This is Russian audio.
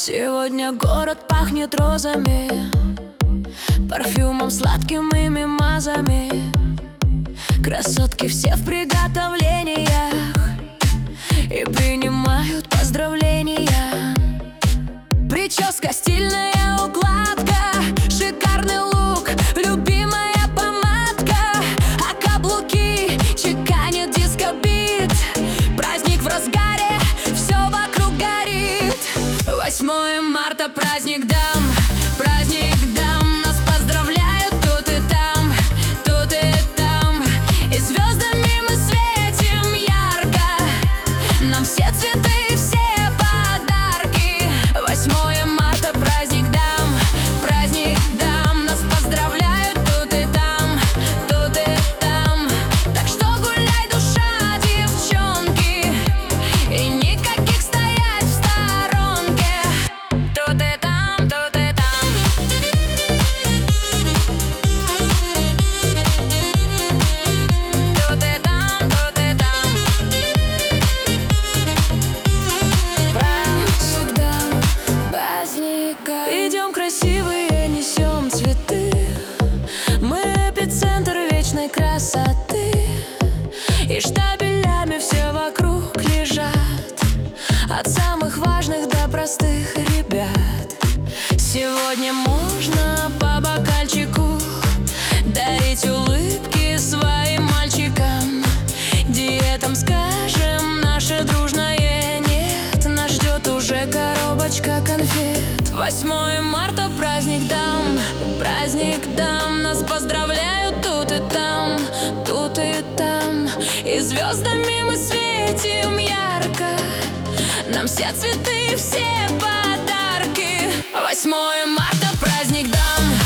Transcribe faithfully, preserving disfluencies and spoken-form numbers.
Сегодня город пахнет розами, парфюмом сладким и мимозами. Красотки все в приготовлениях и принимают поздравления. Прическа, стильная укладка, шикарный лук, любимая помадка, а каблуки чеканит диско-бит. Праздник в разгаре, все вокруг горит. Восьмое марта, праздник дам, праздник дам. Нас поздравляют тут и там, тут и там. И звездами мы светим ярко, нам все цветы, все подарки. Восьмое марта, праздник дам, праздник дам. Нас поздравляют тут и там, тут и там. Так что гуляй, душа, девчонки, и никаких стоять в сторонке. Тут и там, тут и там. Тут и там, тут и там. Праздник дам, праздника. Идем красивые, несем цветы. Мы эпицентр вечной красоты, и штабелями все вокруг лежат, от самых важных до простых ребят. Сегодня можно по бокальчику дарить улыбки своим мальчикам. Диетам скажем наше дружное нет, нас ждет уже коробочка конфет. Восьмое марта, праздник дам, праздник дам. Нас поздравляют тут и там, тут и там. И звездами мы светим ярко, нам все цветы, все подарки. Восьмое марта, праздник дам.